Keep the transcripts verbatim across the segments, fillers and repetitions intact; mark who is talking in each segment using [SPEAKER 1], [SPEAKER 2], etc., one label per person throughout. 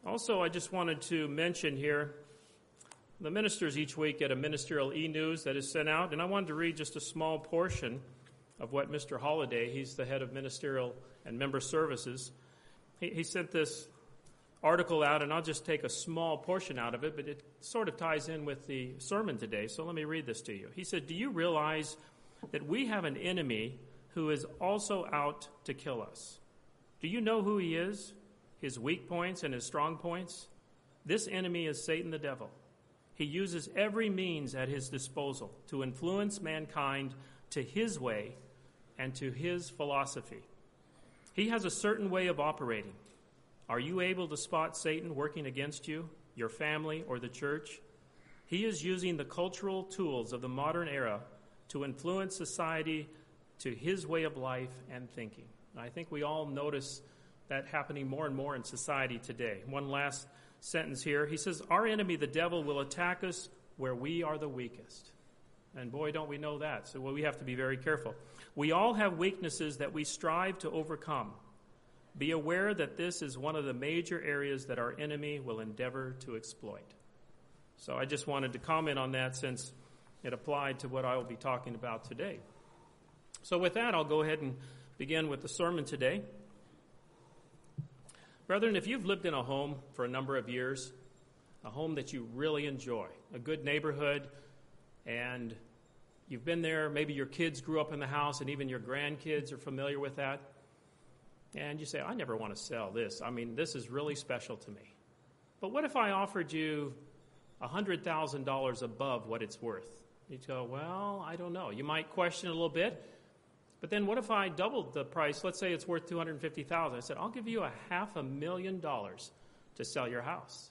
[SPEAKER 1] Also, I just wanted to mention here, the ministers each week get a ministerial e-news that is sent out, and I wanted to read just a small portion of what Mister Holliday, he's the head of ministerial and member services, he, he sent this article out, and I'll just take a small portion out of it, but it sort of ties in with the sermon today, so let me read this to you. He said, "Do you realize that we have an enemy who is also out to kill us? Do you know who he is? His weak points and his strong points? This enemy is Satan the devil. He uses every means at his disposal to influence mankind to his way and to his philosophy. He has a certain way of operating. Are you able to spot Satan working against you, your family, or the church? He is using the cultural tools of the modern era to influence society to his way of life and thinking." And I think we all notice that happening more and more in society today. One last sentence here. He says, "Our enemy, the devil, will attack us where we are the weakest." And boy, don't we know that. So well, we have to be very careful. "We all have weaknesses that we strive to overcome. Be aware that this is one of the major areas that our enemy will endeavor to exploit." So I just wanted to comment on that since it applied to what I will be talking about today. So with that, I'll go ahead and begin with the sermon today. Brethren, if you've lived in a home for a number of years, a home that you really enjoy, a good neighborhood, and you've been there, maybe your kids grew up in the house and even your grandkids are familiar with that, and you say, "I never want to sell this. I mean, this is really special to me." But what if I offered you one hundred thousand dollars above what it's worth? You'd go, "Well, I don't know." You might question a little bit. But then what if I doubled the price? Let's say it's worth two hundred fifty thousand dollars. I said, "I'll give you a half a million dollars to sell your house."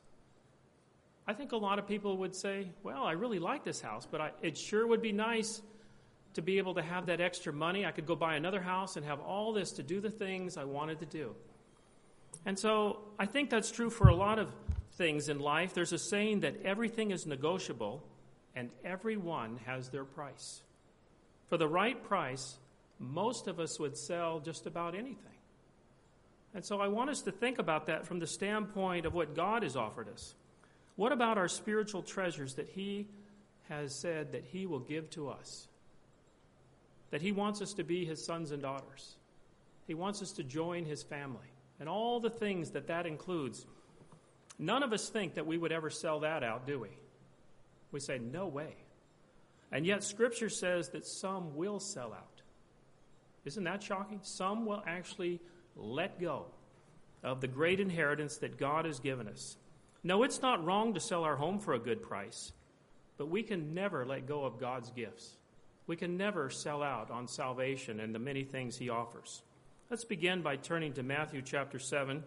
[SPEAKER 1] I think a lot of people would say, "Well, I really like this house, but I, it sure would be nice to be able to have that extra money. I could go buy another house and have all this to do the things I wanted to do." And so I think that's true for a lot of things in life. There's a saying that everything is negotiable and everyone has their price. For the right price, most of us would sell just about anything. And so I want us to think about that from the standpoint of what God has offered us. What about our spiritual treasures that he has said that he will give to us? That he wants us to be his sons and daughters. He wants us to join his family. And all the things that that includes. None of us think that we would ever sell that out, do we? We say, no way. And yet Scripture says that some will sell out. Isn't that shocking? Some will actually let go of the great inheritance that God has given us. No, it's not wrong to sell our home for a good price, but we can never let go of God's gifts. We can never sell out on salvation and the many things he offers. Let's begin by turning to Matthew chapter seven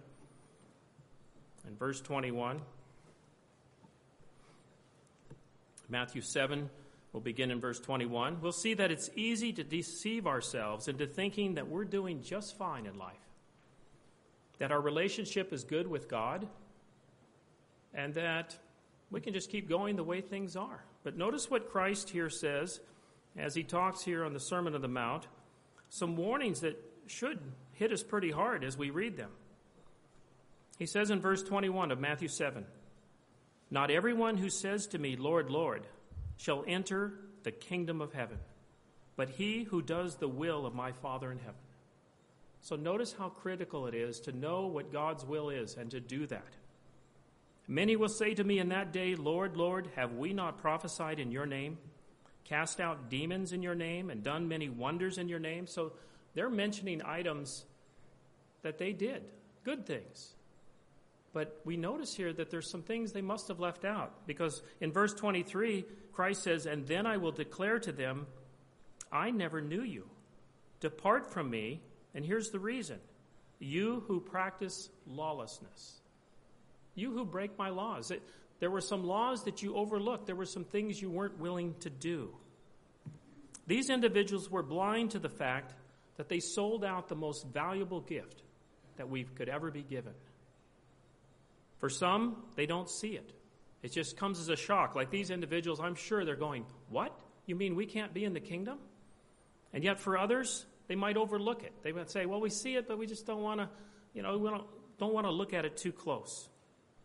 [SPEAKER 1] and verse twenty-one. Matthew seven, we'll begin in verse twenty-one. We'll see that it's easy to deceive ourselves into thinking that we're doing just fine in life, that our relationship is good with God, and that we can just keep going the way things are. But notice what Christ here says as he talks here on the Sermon on the Mount, some warnings that should hit us pretty hard as we read them. He says in verse twenty-one of Matthew seven, "Not everyone who says to me, 'Lord, Lord,' shall enter the kingdom of heaven, but he who does the will of my Father in heaven." So notice how critical it is to know what God's will is and to do that. "Many will say to me in that day, 'Lord, Lord, have we not prophesied in your name, cast out demons in your name, and done many wonders in your name?'" So they're mentioning items that they did, good things. But we notice here that there's some things they must have left out, because in verse twenty-three, Christ says, "And then I will declare to them, I never knew you. Depart from me," and here's the reason, "you who practice lawlessness." You who break my laws. It, there were some laws that you overlooked. There were some things you weren't willing to do. These individuals were blind to the fact that they sold out the most valuable gift that we could ever be given. For some, they don't see it. It just comes as a shock. Like these individuals, I'm sure they're going, "What? You mean we can't be in the kingdom?" And yet for others, they might overlook it. They might say, "Well, we see it, but we just don't want to, you know, we don't, don't want to look at it too close."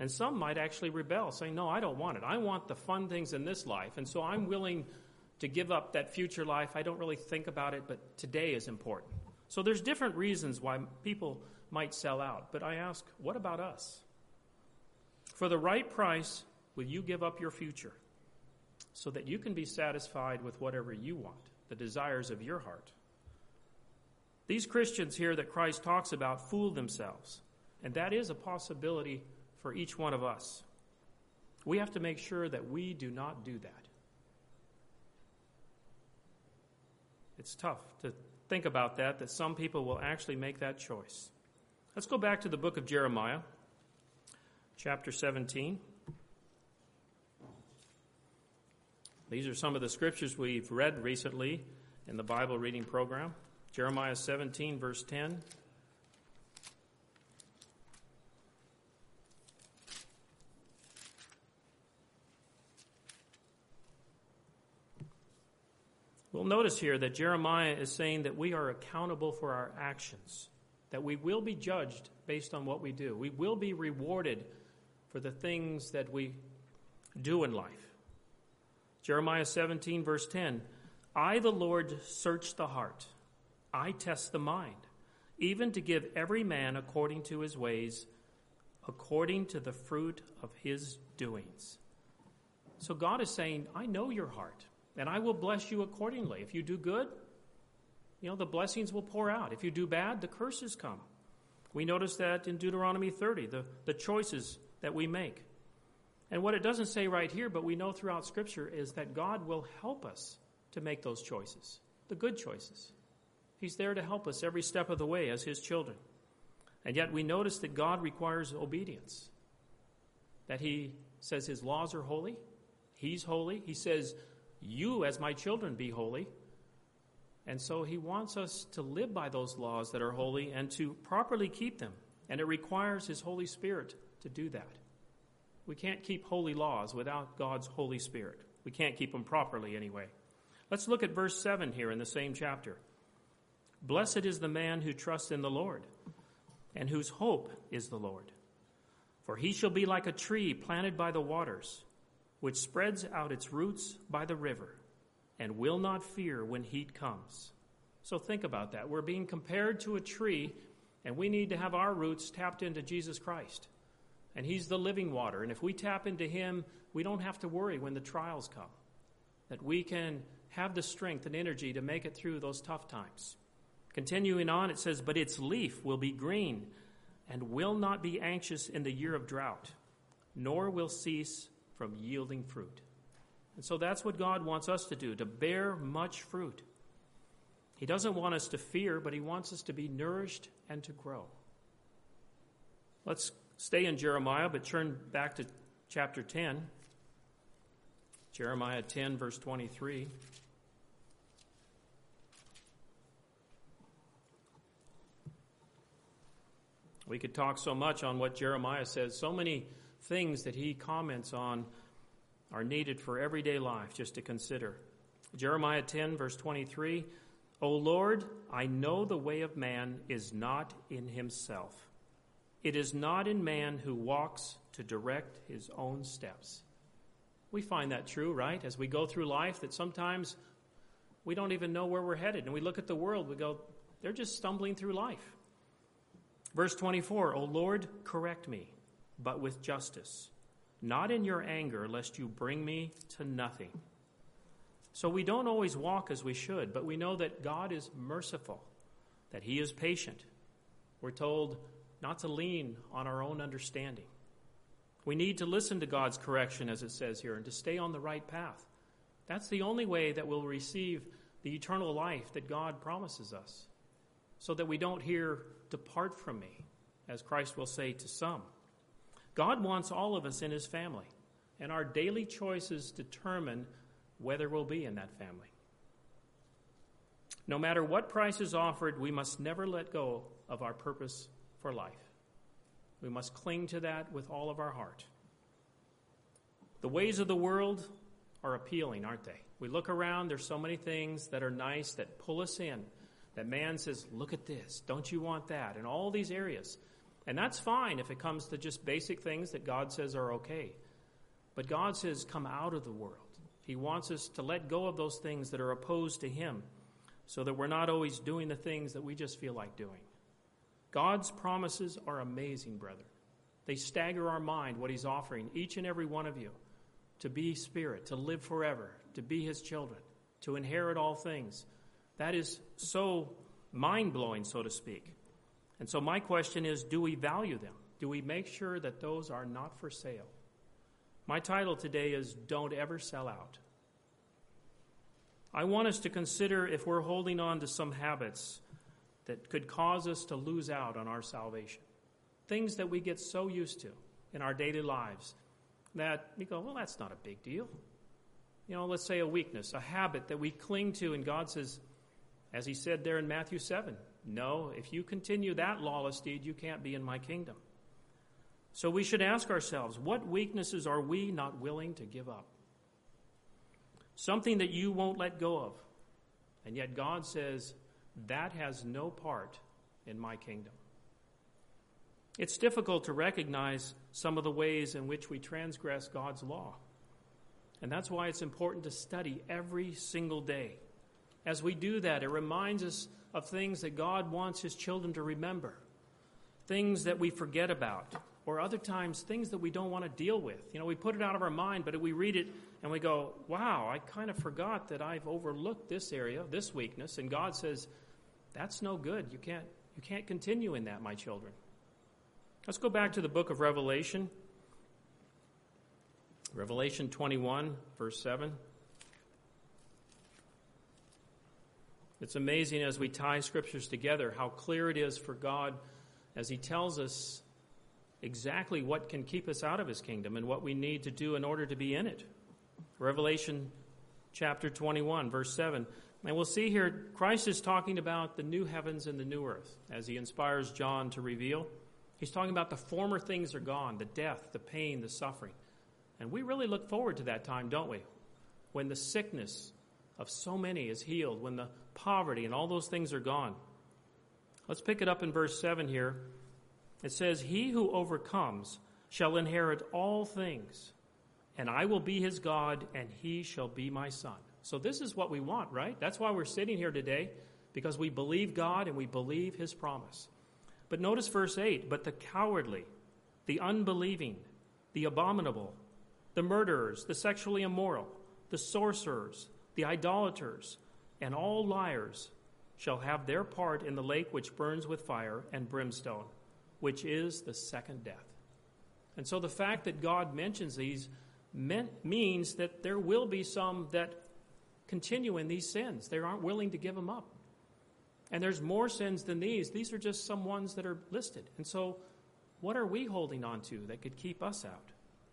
[SPEAKER 1] And some might actually rebel, saying, no, I don't want it. I want the fun things in this life, and so I'm willing to give up that future life. I don't really think about it, but today is important. So there's different reasons why people might sell out. But I ask, what about us? For the right price, will you give up your future so that you can be satisfied with whatever you want, the desires of your heart? These Christians here that Christ talks about fool themselves, and that is a possibility for each one of us. We have to make sure that we do not do that. It's tough to think about that, that some people will actually make that choice. Let's go back to the book of Jeremiah, chapter seventeen. These are some of the scriptures we've read recently in the Bible reading program. Jeremiah seventeen, verse ten. We'll notice here that Jeremiah is saying that we are accountable for our actions, that we will be judged based on what we do. We will be rewarded for the things that we do in life. Jeremiah seventeen, verse ten, I, the Lord, search the heart. I test the mind, even to give every man according to his ways, according to the fruit of his doings. So God is saying, I know your heart, and I will bless you accordingly. If you do good, you know, the blessings will pour out. If you do bad, the curses come. We notice that in Deuteronomy thirty, the, the choices that we make. And what it doesn't say right here, but we know throughout Scripture, is that God will help us to make those choices, the good choices. He's there to help us every step of the way as his children. And yet we notice that God requires obedience, that he says his laws are holy. He's holy. He says, you as my children be holy. And so he wants us to live by those laws that are holy and to properly keep them. And it requires his Holy Spirit to do that. We can't keep holy laws without God's Holy Spirit. We can't keep them properly anyway. Let's look at verse seven here in the same chapter. Blessed is the man who trusts in the Lord, and whose hope is the Lord. For he shall be like a tree planted by the waters, which spreads out its roots by the river, and will not fear when heat comes. So think about that. We're being compared to a tree, and we need to have our roots tapped into Jesus Christ. And he's the living water. And if we tap into him, we don't have to worry when the trials come, that we can have the strength and energy to make it through those tough times. Continuing on, it says, but its leaf will be green and will not be anxious in the year of drought, nor will cease from yielding fruit. And so that's what God wants us to do, to bear much fruit. He doesn't want us to fear, but he wants us to be nourished and to grow. Let's stay in Jeremiah, but turn back to chapter ten. Jeremiah ten, verse twenty-three. We could talk so much on what Jeremiah says. So many things that he comments on are needed for everyday life just to consider. Jeremiah ten, verse twenty-three, O Lord, I know the way of man is not in himself. It is not in man who walks to direct his own steps. We find that true, right? As we go through life, that sometimes we don't even know where we're headed. And we look at the world, we go, they're just stumbling through life. Verse twenty-four, O Lord, correct me, but with justice, not in your anger, lest you bring me to nothing. So we don't always walk as we should, but we know that God is merciful, that he is patient. We're told not to lean on our own understanding. We need to listen to God's correction, as it says here, and to stay on the right path. That's the only way that we'll receive the eternal life that God promises us, so that we don't hear, depart from me, as Christ will say to some. God wants all of us in his family, and our daily choices determine whether we'll be in that family. No matter what price is offered, we must never let go of our purpose for life. We must cling to that with all of our heart. The ways of the world are appealing, aren't they? We look around, there's so many things that are nice that pull us in, that man says, look at this, don't you want that? In all these areas. And that's fine if it comes to just basic things that God says are okay. But God says, come out of the world. He wants us to let go of those things that are opposed to him so that we're not always doing the things that we just feel like doing. God's promises are amazing, brother. They stagger our mind, what he's offering each and every one of you to be spirit, to live forever, to be his children, to inherit all things. That is so mind-blowing, so to speak. And so my question is, do we value them? Do we make sure that those are not for sale? My title today is Don't Ever Sell Out. I want us to consider if we're holding on to some habits that could cause us to lose out on our salvation. Things that we get so used to in our daily lives that we go, well, that's not a big deal. You know, let's say a weakness, a habit that we cling to, and God says, as he said there in Matthew seven, no, if you continue that lawless deed, you can't be in my kingdom. So we should ask ourselves, what weaknesses are we not willing to give up? Something that you won't let go of. And yet God says, that has no part in my kingdom. It's difficult to recognize some of the ways in which we transgress God's law. And that's why it's important to study every single day. As we do that, it reminds us of things that God wants his children to remember, things that we forget about, or other times things that we don't want to deal with. You know, we put it out of our mind, but we read it and we go, wow, I kind of forgot that I've overlooked this area, this weakness. And God says, that's no good. You can't, you can't continue in that, my children. Let's go back to the book of Revelation. Revelation twenty-one, verse seven. It's amazing as we tie scriptures together how clear it is for God as he tells us exactly what can keep us out of his kingdom and what we need to do in order to be in it. Revelation chapter twenty-one, verse seven. And we'll see here, Christ is talking about the new heavens and the new earth as he inspires John to reveal. He's talking about the former things are gone, the death, the pain, the suffering. And we really look forward to that time, don't we? When the sickness of so many is healed, when the poverty and all those things are gone. Let's pick it up in verse seven here. It says, he who overcomes shall inherit all things, and I will be his God, and he shall be my son. So this is what we want, right? That's why we're sitting here today, because we believe God and we believe his promise. But notice verse eight, but the cowardly, the unbelieving, the abominable, the murderers, the sexually immoral, the sorcerers, the idolaters, and all liars shall have their part in the lake which burns with fire and brimstone, which is the second death. And so the fact that God mentions these meant, means that there will be some that continue in these sins. They aren't willing to give them up. And there's more sins than these. These are just some ones that are listed. And so what are we holding on to that could keep us out?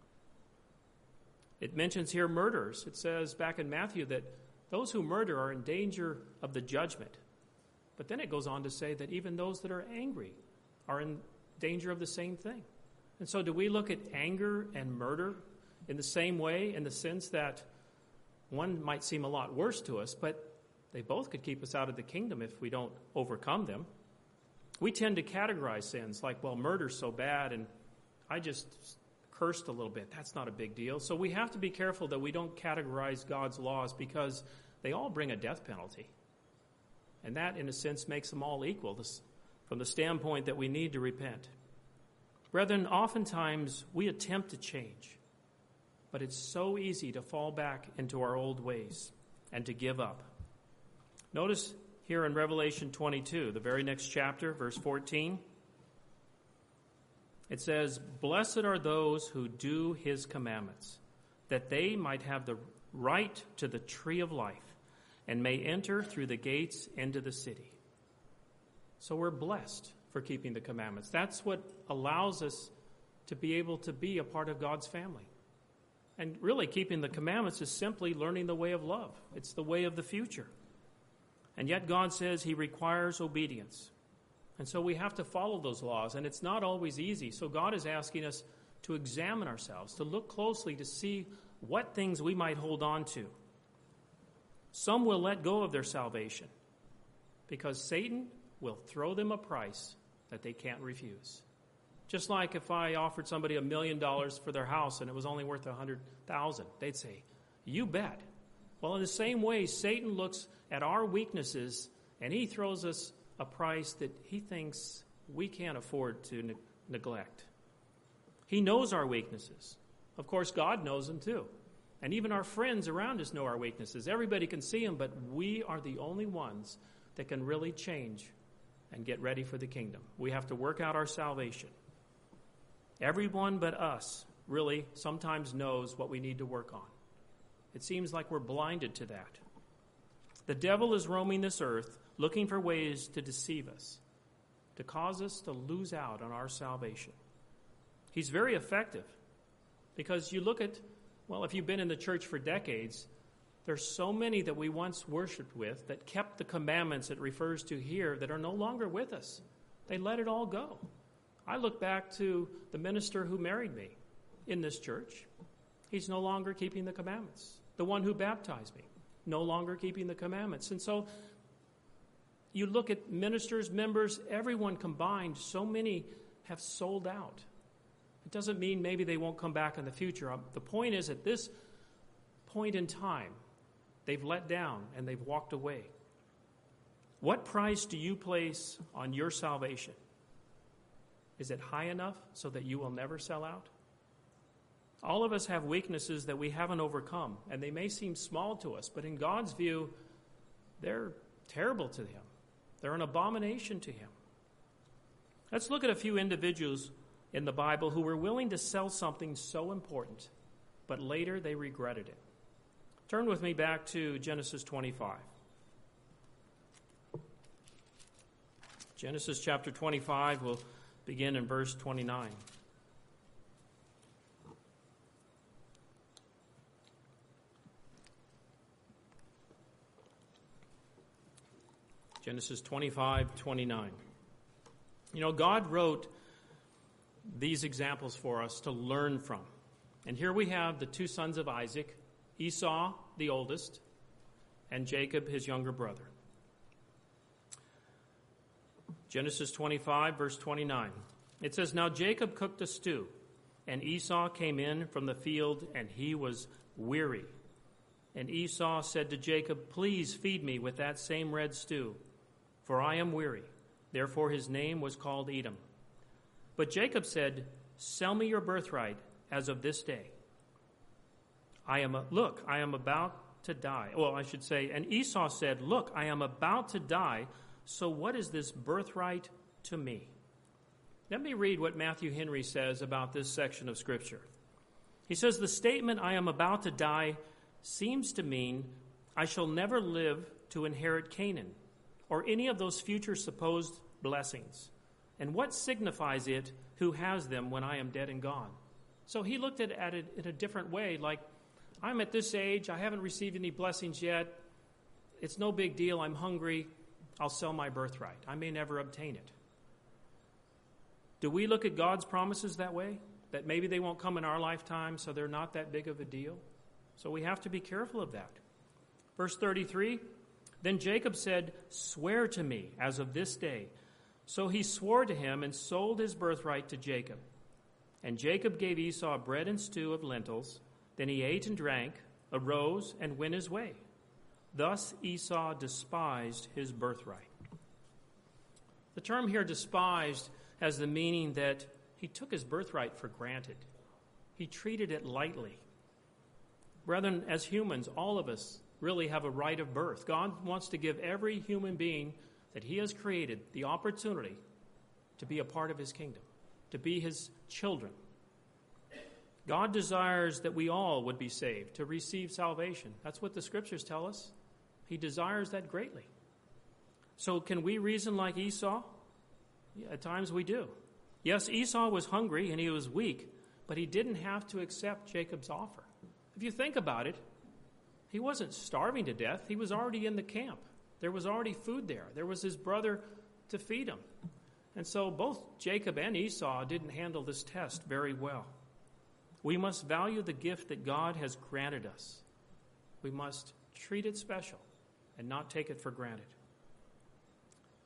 [SPEAKER 1] It mentions here murderers. It says back in Matthew that those who murder are in danger of the judgment. But then it goes on to say that even those that are angry are in danger of the same thing. And so do we look at anger and murder in the same way, in the sense that one might seem a lot worse to us, but they both could keep us out of the kingdom if we don't overcome them. We tend to categorize sins like, well, murder's so bad, and I just cursed a little bit. That's not a big deal. So we have to be careful that we don't categorize God's laws, because they all bring a death penalty. And that, in a sense, makes them all equal from the standpoint that we need to repent. Brethren, oftentimes we attempt to change, but it's so easy to fall back into our old ways and to give up. Notice here in Revelation twenty-two, the very next chapter, verse fourteen, it says, blessed are those who do his commandments, that they might have the right to the tree of life and may enter through the gates into the city. So we're blessed for keeping the commandments. That's what allows us to be able to be a part of God's family. And really, keeping the commandments is simply learning the way of love. It's the way of the future. And yet God says he requires obedience. And so we have to follow those laws, and it's not always easy. So God is asking us to examine ourselves, to look closely to see what things we might hold on to. Some will let go of their salvation because Satan will throw them a price that they can't refuse. Just like if I offered somebody a million dollars for their house and it was only worth a hundred thousand, they'd say, you bet. Well, in the same way, Satan looks at our weaknesses and he throws us a price that he thinks we can't afford to ne- neglect. He knows our weaknesses. Of course, God knows them too. And even our friends around us know our weaknesses. Everybody can see them, but we are the only ones that can really change and get ready for the kingdom. We have to work out our salvation. Everyone but us really sometimes knows what we need to work on. It seems like we're blinded to that. The devil is roaming this earth looking for ways to deceive us, to cause us to lose out on our salvation. He's very effective because you look at, well, if you've been in the church for decades, there's so many that we once worshiped with that kept the commandments it refers to here that are no longer with us. They let it all go. I look back to the minister who married me in this church. He's no longer keeping the commandments. The one who baptized me, no longer keeping the commandments. And so you look at ministers, members, everyone combined, so many have sold out. It doesn't mean maybe they won't come back in the future. The point is, at this point in time, they've let down and they've walked away. What price do you place on your salvation? Is it high enough so that you will never sell out? All of us have weaknesses that we haven't overcome, and they may seem small to us, but in God's view, they're terrible to Him. They're an abomination to Him. Let's look at a few individuals in the Bible who were willing to sell something so important, but later they regretted it. Turn with me back to Genesis twenty-five. Genesis chapter twenty-five will begin in verse twenty-nine. Genesis twenty-five, twenty-nine. You know, God wrote these examples for us to learn from. And here we have the two sons of Isaac, Esau, the oldest, and Jacob, his younger brother. Genesis twenty-five, verse twenty-nine. It says, Now Jacob cooked a stew, and Esau came in from the field, and he was weary. And Esau said to Jacob, Please feed me with that same red stew, for I am weary. Therefore his name was called Edom. But Jacob said, Sell me your birthright as of this day. I am a, look, I am about to die. Well, I should say, and Esau said, Look, I am about to die, so what is this birthright to me? Let me read what Matthew Henry says about this section of Scripture. He says, The statement, I am about to die, seems to mean I shall never live to inherit Canaan, or any of those future supposed blessings. And what signifies it who has them when I am dead and gone? So he looked at, at it in a different way, like, I'm at this age, I haven't received any blessings yet, it's no big deal, I'm hungry, I'll sell my birthright. I may never obtain it. Do we look at God's promises that way? That maybe they won't come in our lifetime, so they're not that big of a deal? So we have to be careful of that. Verse thirty-three, Then Jacob said, Swear to me as of this day. So he swore to him and sold his birthright to Jacob. And Jacob gave Esau bread and stew of lentils. Then he ate and drank, arose, and went his way. Thus Esau despised his birthright. The term here, despised, has the meaning that he took his birthright for granted. He treated it lightly. Brethren, as humans, all of us really have a right of birth. God wants to give every human being that he has created the opportunity to be a part of his kingdom, to be his children. God desires that we all would be saved, to receive salvation. That's what the Scriptures tell us. He desires that greatly. So can we reason like Esau? Yeah, at times we do. Yes, Esau was hungry and he was weak, but he didn't have to accept Jacob's offer. If you think about it, he wasn't starving to death. He was already in the camp. There was already food there. There was his brother to feed him. And so both Jacob and Esau didn't handle this test very well. We must value the gift that God has granted us. We must treat it special and not take it for granted.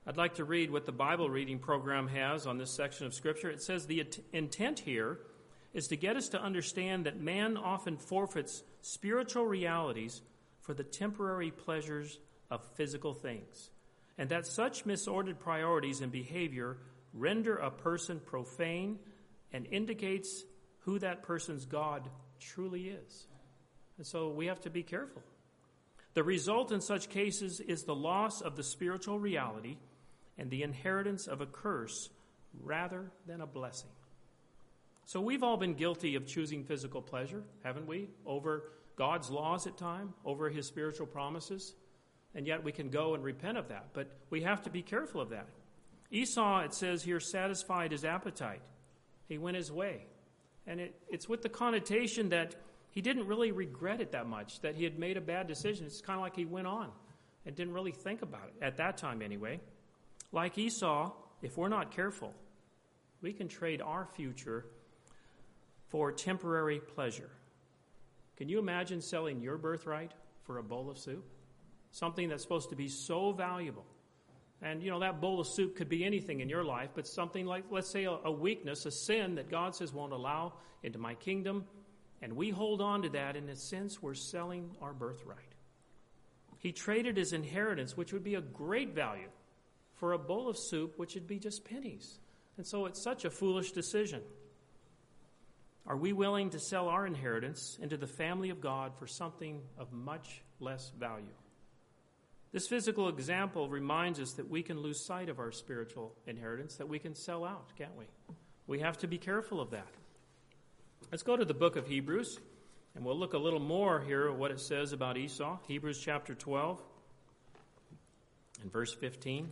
[SPEAKER 1] I'd like to read what the Bible reading program has on this section of Scripture. It says the intent here is to get us to understand that man often forfeits spiritual realities for the temporary pleasures of physical things, and that such misordered priorities and behavior render a person profane and indicates who that person's God truly is. And so we have to be careful. The result in such cases is the loss of the spiritual reality and the inheritance of a curse rather than a blessing. So we've all been guilty of choosing physical pleasure, haven't we? Over God's laws at times, over his spiritual promises. And yet we can go and repent of that. But we have to be careful of that. Esau, it says here, satisfied his appetite. He went his way. And it, it's with the connotation that he didn't really regret it that much, that he had made a bad decision. It's kind of like he went on and didn't really think about it, at that time anyway. Like Esau, if we're not careful, we can trade our future for temporary pleasure. Can you imagine selling your birthright for a bowl of soup? Something that's supposed to be so valuable. And, you know, that bowl of soup could be anything in your life, but something like, let's say, a, a weakness, a sin that God says won't allow into my kingdom. And we hold on to that. In a sense, we're selling our birthright. He traded his inheritance, which would be a great value, for a bowl of soup, which would be just pennies. And so it's such a foolish decision. Are we willing to sell our inheritance into the family of God for something of much less value? This physical example reminds us that we can lose sight of our spiritual inheritance, that we can sell out, can't we? We have to be careful of that. Let's go to the book of Hebrews, and we'll look a little more here at what it says about Esau. Hebrews chapter twelve and verse fifteen.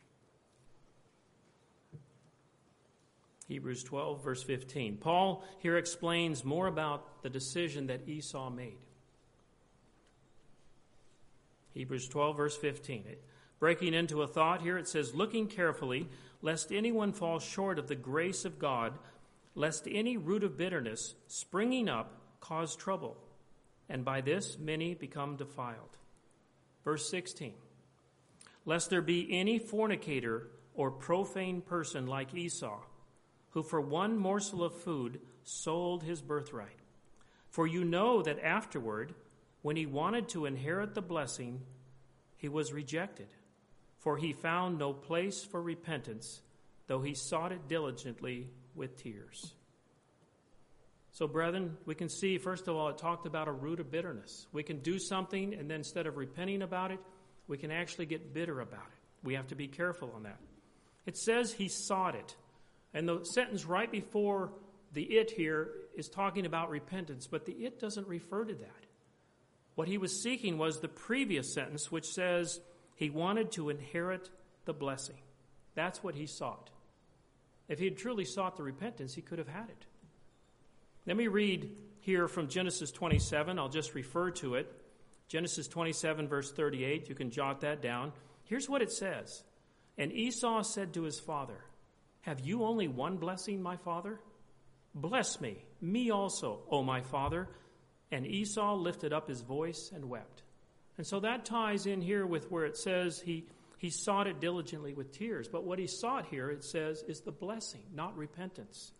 [SPEAKER 1] Hebrews twelve, verse fifteen. Paul here explains more about the decision that Esau made. Hebrews twelve, verse fifteen. Breaking into a thought here, it says, looking carefully, lest anyone fall short of the grace of God, lest any root of bitterness springing up cause trouble, and by this many become defiled. Verse sixteen. Lest there be any fornicator or profane person like Esau, who for one morsel of food sold his birthright. For you know that afterward, when he wanted to inherit the blessing, he was rejected, for he found no place for repentance, though he sought it diligently with tears. So, brethren, we can see, first of all, it talked about a root of bitterness. We can do something, and then instead of repenting about it, we can actually get bitter about it. We have to be careful on that. It says he sought it. And the sentence right before the it here is talking about repentance, but the it doesn't refer to that. What he was seeking was the previous sentence, which says he wanted to inherit the blessing. That's what he sought. If he had truly sought the repentance, he could have had it. Let me read here from Genesis twenty-seven. I'll just refer to it. Genesis twenty-seven, verse thirty-eight. You can jot that down. Here's what it says. And Esau said to his father, have you only one blessing, my father? Bless me, me also, O my father. And Esau lifted up his voice and wept. And so that ties in here with where it says he, he sought it diligently with tears. But what he sought here, it says, is the blessing, not repentance.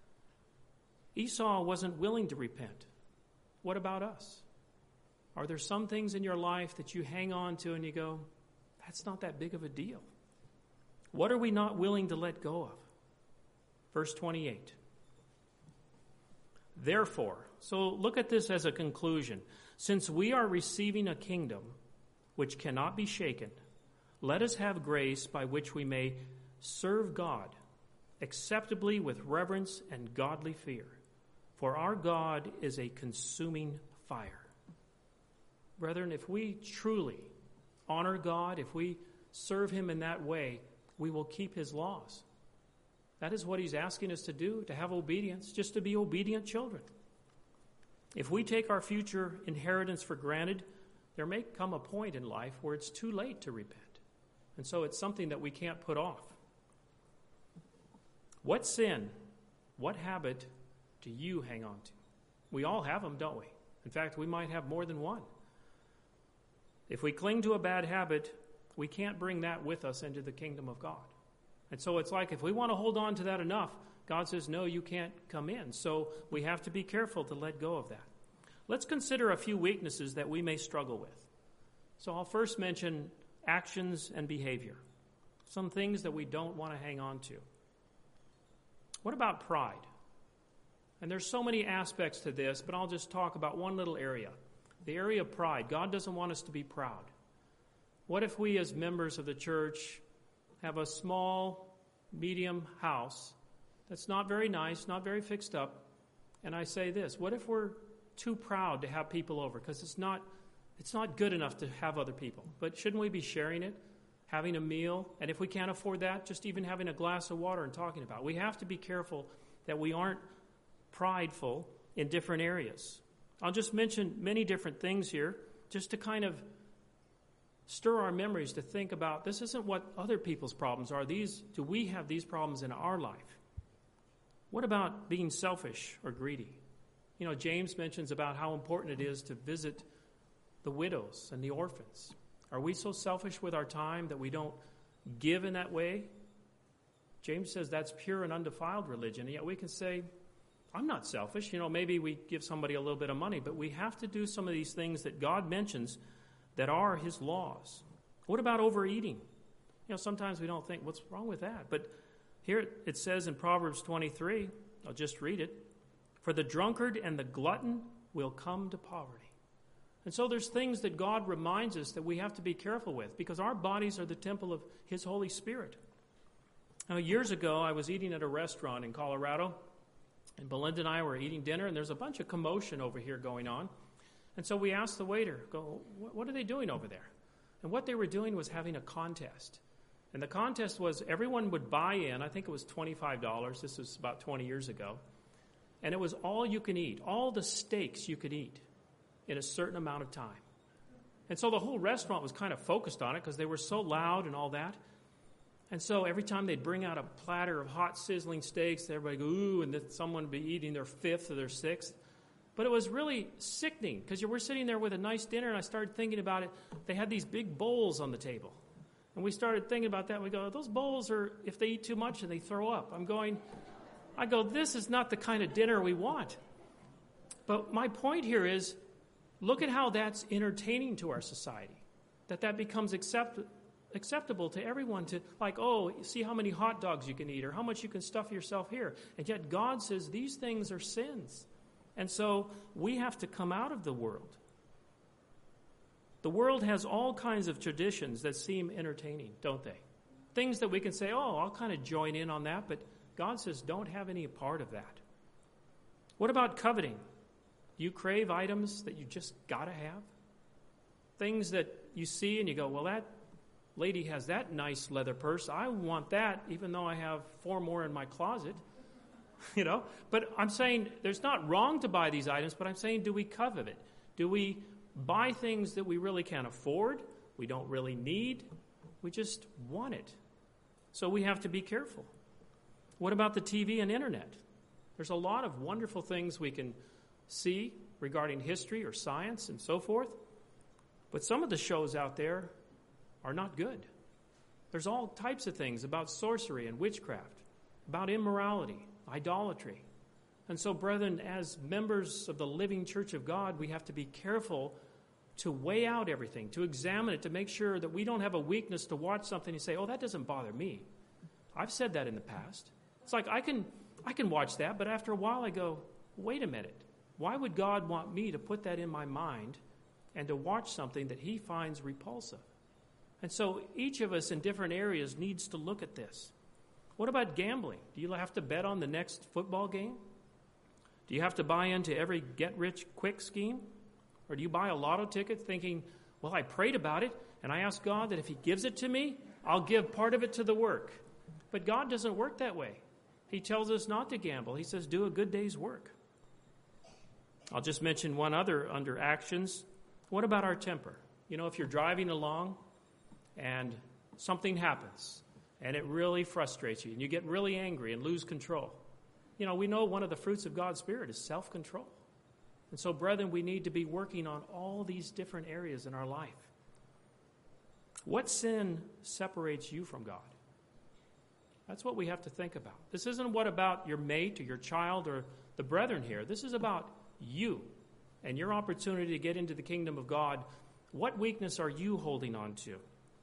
[SPEAKER 1] Esau wasn't willing to repent. What about us? Are there some things in your life that you hang on to and you go, that's not that big of a deal? What are we not willing to let go of? Verse twenty-eight. Therefore, so look at this as a conclusion. Since we are receiving a kingdom which cannot be shaken, let us have grace by which we may serve God acceptably with reverence and godly fear. For our God is a consuming fire. Brethren, if we truly honor God, if we serve him in that way, we will keep his laws. That is what he's asking us to do, to have obedience, just to be obedient children. If we take our future inheritance for granted, there may come a point in life where it's too late to repent. And so it's something that we can't put off. What sin, what habit do you hang on to? We all have them, don't we? In fact, we might have more than one. If we cling to a bad habit, we can't bring that with us into the kingdom of God. And so it's like if we want to hold on to that enough, God says, no, you can't come in. So we have to be careful to let go of that. Let's consider a few weaknesses that we may struggle with. So I'll first mention actions and behavior, some things that we don't want to hang on to. What about pride? And there's so many aspects to this, but I'll just talk about one little area, the area of pride. God doesn't want us to be proud. What if we as members of the church have a small, medium house that's not very nice, not very fixed up, and I say this, what if we're too proud to have people over? Because it's not, it's not good enough to have other people. But shouldn't we be sharing it, having a meal, and if we can't afford that, just even having a glass of water and talking about it? We have to be careful that we aren't prideful in different areas. I'll just mention many different things here just to kind of stir our memories to think about this isn't what other people's problems are. These, do we have these problems in our life? What about being selfish or greedy? You know, James mentions about how important it is to visit the widows and the orphans. Are we so selfish with our time that we don't give in that way? James says that's pure and undefiled religion, and yet we can say, I'm not selfish. You know, maybe we give somebody a little bit of money, but we have to do some of these things that God mentions that are his laws. What about overeating? You know, sometimes we don't think, what's wrong with that? But here it says in Proverbs twenty-three, I'll just read it, for the drunkard and the glutton will come to poverty. And so there's things that God reminds us that we have to be careful with because our bodies are the temple of his Holy Spirit. Now, years ago, I was eating at a restaurant in Colorado, and Belinda and I were eating dinner, and there's a bunch of commotion over here going on. And so we asked the waiter, go, what are they doing over there? And what they were doing was having a contest. And the contest was everyone would buy in. I think it was twenty-five dollars. This was about twenty years ago. And it was all you can eat, all the steaks you could eat in a certain amount of time. And so the whole restaurant was kind of focused on it because they were so loud and all that. And so every time they'd bring out a platter of hot sizzling steaks, everybody would go, ooh, and then someone would be eating their fifth or their sixth. But it was really sickening because you were sitting there with a nice dinner, and I started thinking about it. They had these big bowls on the table. And we started thinking about that. We go, those bowls are, if they eat too much and they throw up. I'm going, I go, this is not the kind of dinner we want. But my point here is, look at how that's entertaining to our society, that that becomes accept, acceptable to everyone to, like, oh, see how many hot dogs you can eat or how much you can stuff yourself here. And yet God says these things are sins. And so we have to come out of the world. The world has all kinds of traditions that seem entertaining, don't they? Things that we can say, oh, I'll kind of join in on that, but God says don't have any part of that. What about coveting? Do you crave items that you just got to have? Things that you see and you go, well, that lady has that nice leather purse. I want that, even though I have four more in my closet. You know, but I'm saying there's not wrong to buy these items, but I'm saying, do we covet it? Do we buy things that we really can't afford, we don't really need, we just want it? So we have to be careful. What about the T V and internet? There's a lot of wonderful things we can see regarding history or science and so forth, but some of the shows out there are not good. There's all types of things about sorcery and witchcraft, about immorality, idolatry. And so, brethren, as members of the living church of God, we have to be careful to weigh out everything, to examine it, to make sure that we don't have a weakness to watch something and say, oh, that doesn't bother me. I've said that in the past. It's like I can I can watch that, but after a while I go, wait a minute. Why would God want me to put that in my mind and to watch something that he finds repulsive? And so each of us in different areas needs to look at this. What about gambling? Do you have to bet on the next football game? Do you have to buy into every get-rich-quick scheme? Or do you buy a lotto ticket thinking, well, I prayed about it, and I asked God that if he gives it to me, I'll give part of it to the work. But God doesn't work that way. He tells us not to gamble. He says, do a good day's work. I'll just mention one other under actions. What about our temper? You know, if you're driving along and something happens, and it really frustrates you, and you get really angry and lose control. You know, we know one of the fruits of God's Spirit is self-control. And so, brethren, we need to be working on all these different areas in our life. What sin separates you from God? That's what we have to think about. This isn't what about your mate or your child or the brethren here. This is about you and your opportunity to get into the kingdom of God. What weakness are you holding on to?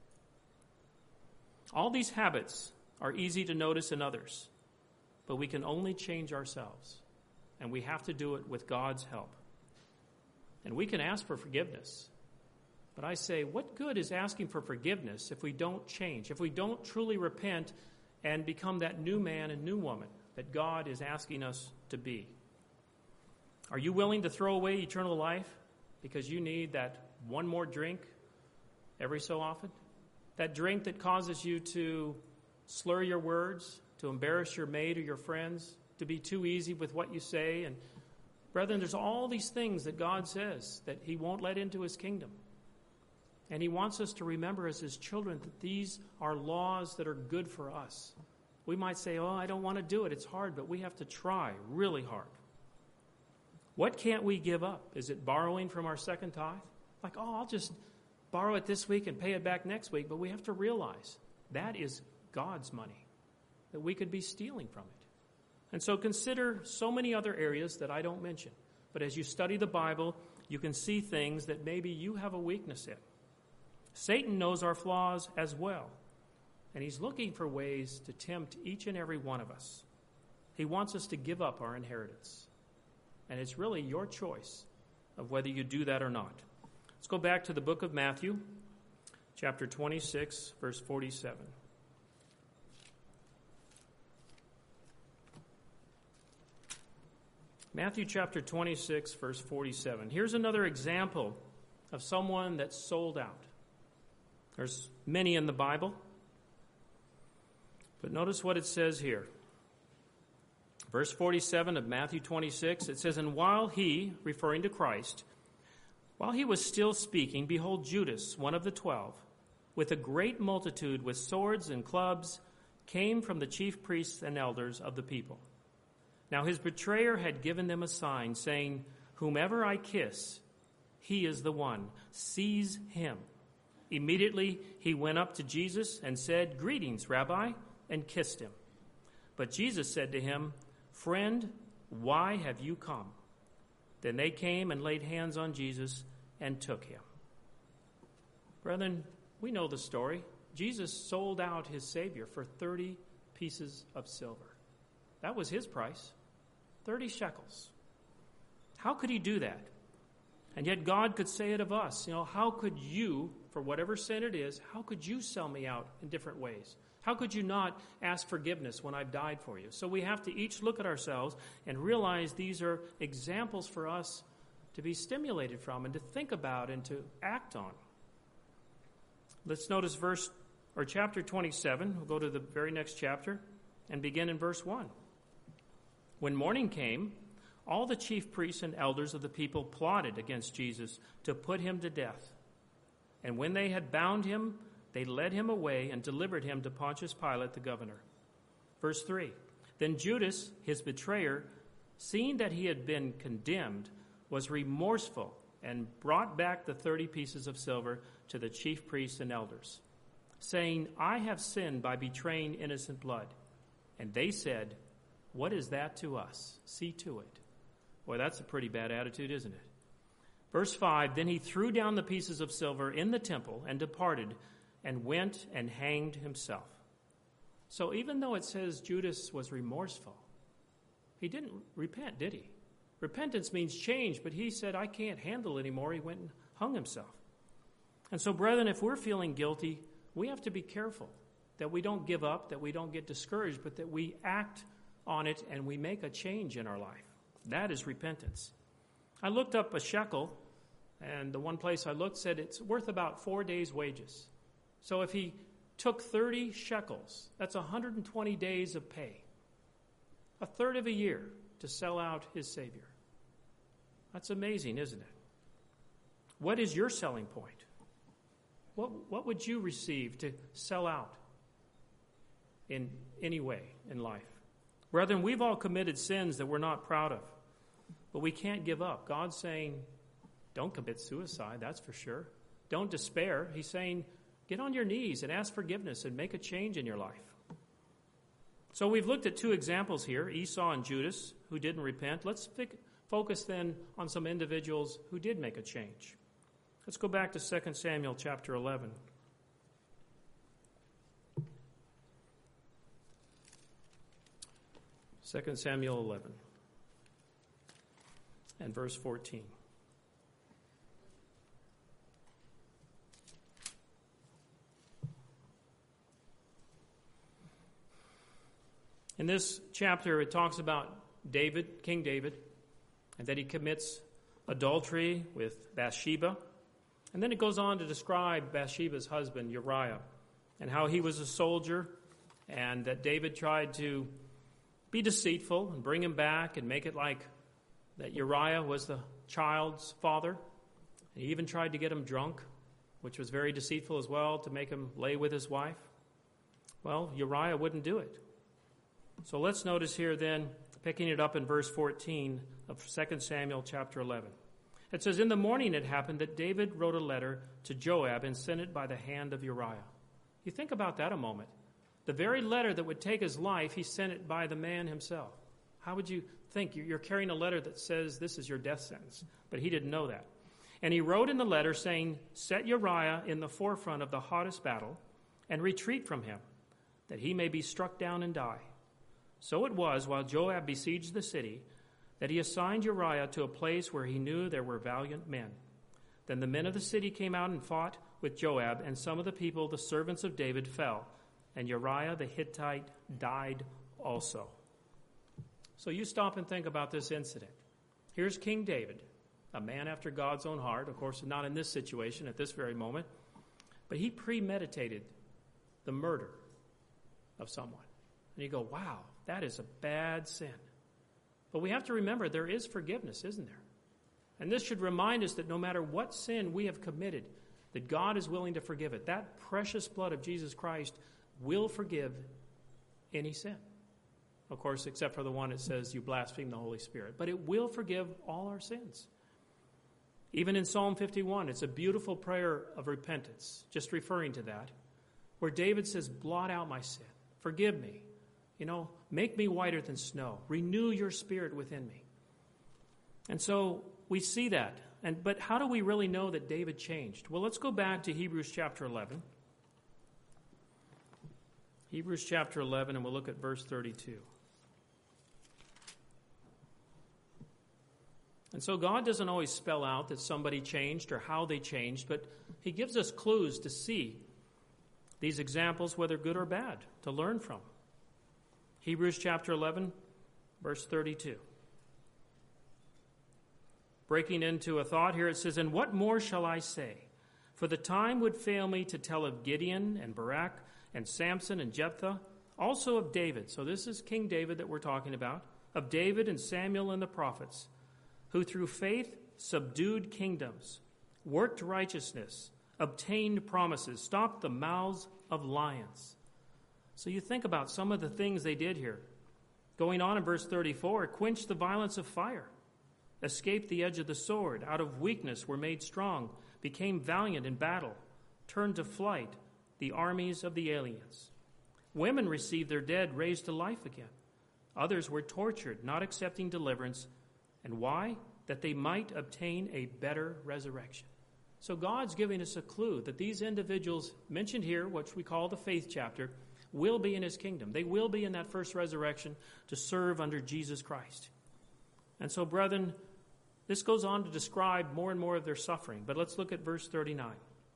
[SPEAKER 1] All these habits are easy to notice in others, but we can only change ourselves, and we have to do it with God's help. And we can ask for forgiveness, but I say, what good is asking for forgiveness if we don't change, if we don't truly repent and become that new man and new woman that God is asking us to be? Are you willing to throw away eternal life because you need that one more drink every so often? That drink that causes you to slur your words, to embarrass your mate or your friends, to be too easy with what you say. And brethren, there's all these things that God says that he won't let into his kingdom. And he wants us to remember as his children that these are laws that are good for us. We might say, oh, I don't want to do it. It's hard, but we have to try really hard. What can't we give up? Is it borrowing from our second tithe? Like, oh, I'll just borrow it this week and pay it back next week. But we have to realize that is God's money, that we could be stealing from it. And so consider so many other areas that I don't mention. But as you study the Bible, you can see things that maybe you have a weakness in. Satan knows our flaws as well, and he's looking for ways to tempt each and every one of us. He wants us to give up our inheritance. And it's really your choice of whether you do that or not. Let's go back to the book of Matthew, chapter twenty-six, verse forty-seven. Matthew chapter twenty-six, verse forty-seven. Here's another example of someone that's sold out. There's many in the Bible, but notice what it says here. Verse forty-seven of Matthew twenty-six, it says, "And while he," referring to Christ, "while he was still speaking, behold, Judas, one of the twelve, with a great multitude with swords and clubs, came from the chief priests and elders of the people. Now his betrayer had given them a sign, saying, 'Whomever I kiss, he is the one. Seize him.' Immediately he went up to Jesus and said, 'Greetings, Rabbi,' and kissed him. But Jesus said to him, 'Friend, why have you come?' Then they came and laid hands on Jesus and took him." Brethren, we know the story. Jesus sold out his Savior for thirty pieces of silver. That was his price, thirty shekels. How could he do that? And yet God could say it of us. You know, how could you, for whatever sin it is, how could you sell me out in different ways? How could you not ask forgiveness when I've died for you? So we have to each look at ourselves and realize these are examples for us to be stimulated from and to think about and to act on. Let's notice verse or chapter twenty-seven. We'll go to the very next chapter and begin in verse one. "When morning came, all the chief priests and elders of the people plotted against Jesus to put him to death. And when they had bound him, they led him away and delivered him to Pontius Pilate, the governor." Verse three, "Then Judas, his betrayer, seeing that he had been condemned, was remorseful and brought back the thirty pieces of silver to the chief priests and elders, saying, 'I have sinned by betraying innocent blood.' And they said, 'What is that to us? See to it.'" Boy, that's a pretty bad attitude, isn't it? Verse five, "Then he threw down the pieces of silver in the temple and departed and went and hanged himself." So even though it says Judas was remorseful, he didn't repent, did he? Repentance means change, but he said, "I can't handle it anymore." He went and hung himself. And so, brethren, if we're feeling guilty, we have to be careful that we don't give up, that we don't get discouraged, but that we act on it and we make a change in our life. That is repentance. I looked up a shekel, and the one place I looked said it's worth about four days' wages. So if he took thirty shekels, that's one hundred twenty days of pay, a third of a year to sell out his Savior. That's amazing, isn't it? What is your selling point? What, what would you receive to sell out in any way in life? Brethren, we've all committed sins that we're not proud of, but we can't give up. God's saying, don't commit suicide, that's for sure. Don't despair. He's saying, Get on your knees and ask forgiveness and make a change in your life. So we've looked at two examples here, Esau and Judas, who didn't repent. Let's fic- focus then on some individuals who did make a change. Let's go back to Second Samuel chapter eleven. Second Samuel eleven and verse fourteen. In this chapter, it talks about David, King David, and that he commits adultery with Bathsheba. And then it goes on to describe Bathsheba's husband, Uriah, and how he was a soldier, and that David tried to be deceitful and bring him back and make it like that Uriah was the child's father. And he even tried to get him drunk, which was very deceitful as well, to make him lay with his wife. Well, Uriah wouldn't do it. So let's notice here then, picking it up in verse fourteen of Second Samuel chapter eleven. It says, "In the morning it happened that David wrote a letter to Joab and sent it by the hand of Uriah." You think about that a moment. The very letter that would take his life, he sent it by the man himself. How would you think? You're carrying a letter that says this is your death sentence. But he didn't know that. And he wrote in the letter saying, "Set Uriah in the forefront of the hottest battle and retreat from him, that he may be struck down and die." So it was, while Joab besieged the city, that he assigned Uriah to a place where he knew there were valiant men. Then the men of the city came out and fought with Joab, and some of the people, the servants of David, fell, and Uriah the Hittite died also. So you stop and think about this incident. Here's King David, a man after God's own heart, of course not in this situation at this very moment, but he premeditated the murder of someone. And you go, wow, that is a bad sin. But we have to remember there is forgiveness, isn't there? And this should remind us that no matter what sin we have committed, that God is willing to forgive it. That precious blood of Jesus Christ will forgive any sin. Of course, except for the one that says you blaspheme the Holy Spirit. But it will forgive all our sins. Even in Psalm fifty-one, it's a beautiful prayer of repentance, just referring to that, where David says, blot out my sin. Forgive me. You know, make me whiter than snow. Renew your spirit within me. And so we see that. And but how do we really know that David changed? Well, let's go back to Hebrews chapter eleven. Hebrews chapter eleven, and we'll look at verse thirty-two. And so God doesn't always spell out that somebody changed or how they changed, but he gives us clues to see these examples, whether good or bad, to learn from. Hebrews chapter eleven, verse thirty-two. Breaking into a thought here, it says, "And what more shall I say? For the time would fail me to tell of Gideon and Barak and Samson and Jephthah, also of David." So this is King David that we're talking about. "Of David and Samuel and the prophets, who through faith subdued kingdoms, worked righteousness, obtained promises, stopped the mouths of lions." So you think about some of the things they did here. Going on in verse thirty-four, "Quenched the violence of fire, escaped the edge of the sword, out of weakness were made strong, became valiant in battle, turned to flight the armies of the aliens. Women received their dead raised to life again. Others were tortured, not accepting deliverance. And why? That they might obtain a better resurrection." So God's giving us a clue that these individuals mentioned here, which we call the faith chapter, will be in his kingdom. They will be in that first resurrection to serve under Jesus Christ. And so, brethren, this goes on to describe more and more of their suffering. But let's look at verse thirty-nine.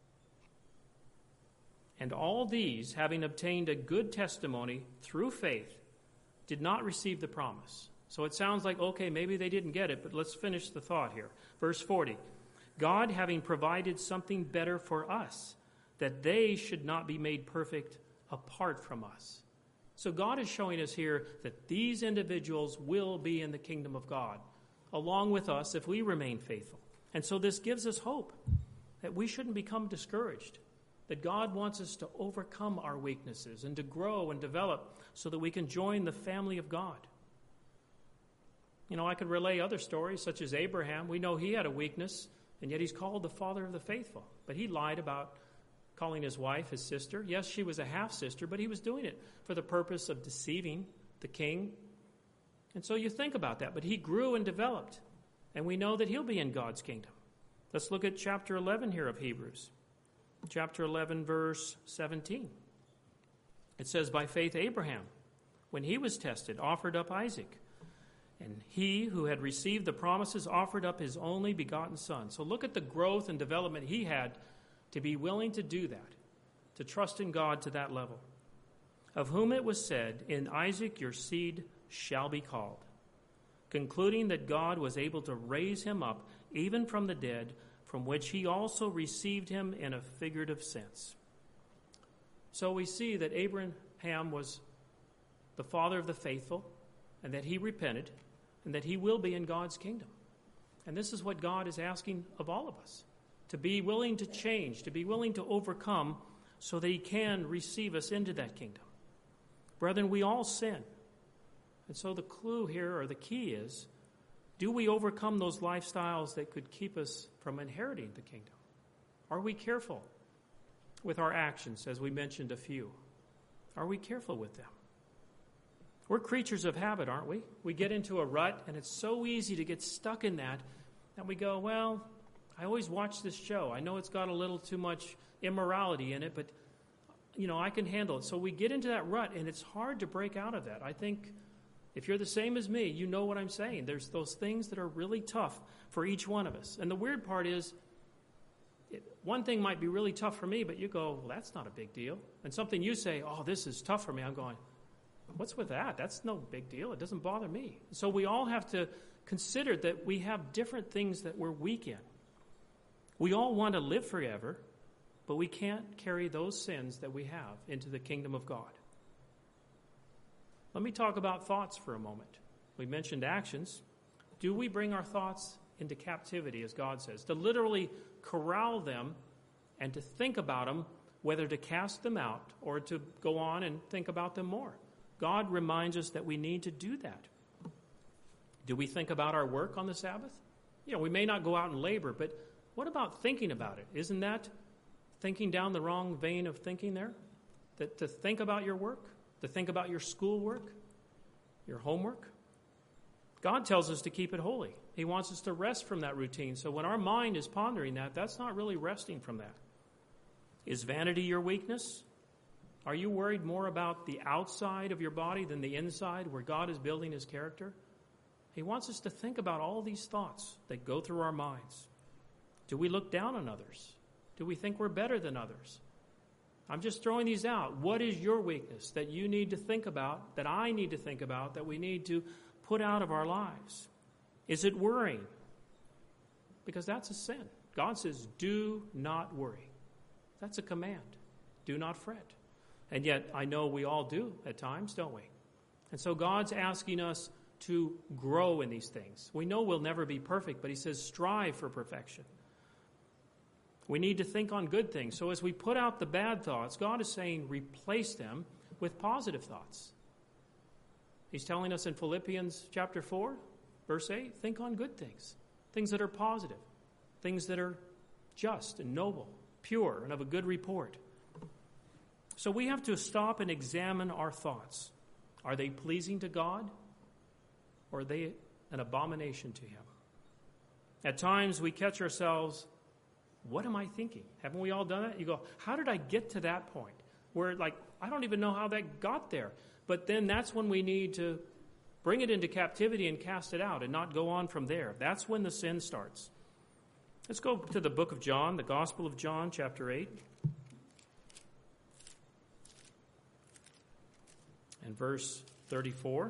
[SPEAKER 1] "And all these, having obtained a good testimony through faith, did not receive the promise." So it sounds like, okay, maybe they didn't get it, but let's finish the thought here. Verse forty, "God having provided something better for us, that they should not be made perfect apart from us." So God is showing us here that these individuals will be in the kingdom of God, along with us if we remain faithful. And so this gives us hope that we shouldn't become discouraged, that God wants us to overcome our weaknesses and to grow and develop so that we can join the family of God. You know, I could relay other stories, such as Abraham. We know he had a weakness, and yet he's called the father of the faithful. But he lied about calling his wife his sister. Yes, she was a half-sister, but he was doing it for the purpose of deceiving the king. And so you think about that. But he grew and developed, and we know that he'll be in God's kingdom. Let's look at chapter eleven here of Hebrews. Chapter eleven, verse seventeen. It says, by faith Abraham, when he was tested, offered up Isaac. And he who had received the promises offered up his only begotten son. So look at the growth and development he had to be willing to do that, to trust in God to that level. Of whom it was said, in Isaac your seed shall be called, concluding that God was able to raise him up even from the dead, from which he also received him in a figurative sense. So we see that Abraham was the father of the faithful, and that he repented, and that he will be in God's kingdom. And this is what God is asking of all of us, to be willing to change, to be willing to overcome so that he can receive us into that kingdom. Brethren, we all sin. And so the clue here, or the key is, do we overcome those lifestyles that could keep us from inheriting the kingdom? Are we careful with our actions, as we mentioned a few? Are we careful with them? We're creatures of habit, aren't we? We get into a rut, and it's so easy to get stuck in that, that we go, well, I always watch this show. I know it's got a little too much immorality in it, but, you know, I can handle it. So we get into that rut, and it's hard to break out of that. I think if you're the same as me, you know what I'm saying. There's those things that are really tough for each one of us. And the weird part is, it, one thing might be really tough for me, but you go, well, that's not a big deal. And something you say, oh, this is tough for me. I'm going, what's with that? That's no big deal. It doesn't bother me. So we all have to consider that we have different things that we're weak in. We all want to live forever, but we can't carry those sins that we have into the kingdom of God. Let me talk about thoughts for a moment. We mentioned actions. Do we bring our thoughts into captivity, as God says, to literally corral them and to think about them, whether to cast them out or to go on and think about them more? God reminds us that we need to do that. Do we think about our work on the Sabbath? You know, we may not go out and labor, but what about thinking about it? Isn't that thinking down the wrong vein of thinking there? That to think about your work, to think about your schoolwork, your homework? God tells us to keep it holy. He wants us to rest from that routine. So when our mind is pondering that, that's not really resting from that. Is vanity your weakness? Are you worried more about the outside of your body than the inside, where God is building his character? He wants us to think about all these thoughts that go through our minds. Do we look down on others? Do we think we're better than others? I'm just throwing these out. What is your weakness that you need to think about, that I need to think about, that we need to put out of our lives? Is it worrying? Because that's a sin. God says, do not worry. That's a command. Do not fret. And yet, I know we all do at times, don't we? And so God's asking us to grow in these things. We know we'll never be perfect, but he says strive for perfection. We need to think on good things. So as we put out the bad thoughts, God is saying replace them with positive thoughts. He's telling us in Philippians chapter four, verse eight, think on good things, things that are positive, things that are just and noble, pure, and of a good report. So we have to stop and examine our thoughts. Are they pleasing to God, or are they an abomination to him? At times we catch ourselves, what am I thinking? Haven't we all done that? You go, how did I get to that point? Where, like, I don't even know how that got there. But then that's when we need to bring it into captivity and cast it out and not go on from there. That's when the sin starts. Let's go to the book of John, the Gospel of John, chapter eight. And verse thirty-four.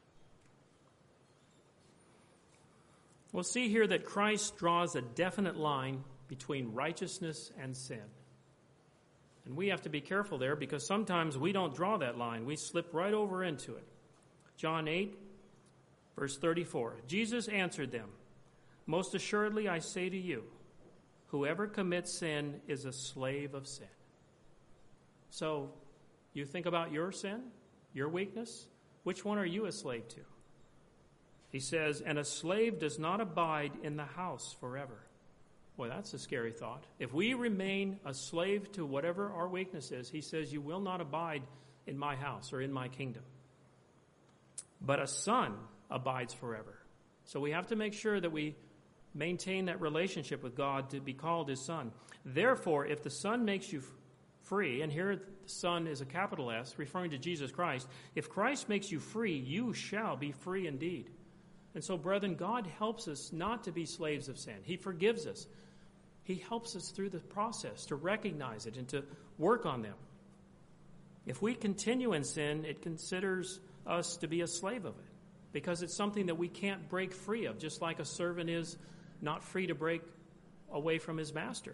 [SPEAKER 1] We'll see here that Christ draws a definite line between righteousness and sin. And we have to be careful there, because sometimes we don't draw that line. We slip right over into it. John eight, verse thirty-four. Jesus answered them, most assuredly I say to you, whoever commits sin is a slave of sin. So, you think about your sin, your weakness? Which one are you a slave to? He says, and a slave does not abide in the house forever, Boy, that's a scary thought. If we remain a slave to whatever our weakness is, he says, you will not abide in my house or in my kingdom. But a son abides forever. So we have to make sure that we maintain that relationship with God to be called his son. Therefore, if the Son makes you free, and here the Son is a capital S, referring to Jesus Christ, if Christ makes you free, you shall be free indeed. And so, brethren, God helps us not to be slaves of sin. He forgives us. He helps us through the process to recognize it and to work on them. If we continue in sin, it considers us to be a slave of it because it's something that we can't break free of, just like a servant is not free to break away from his master.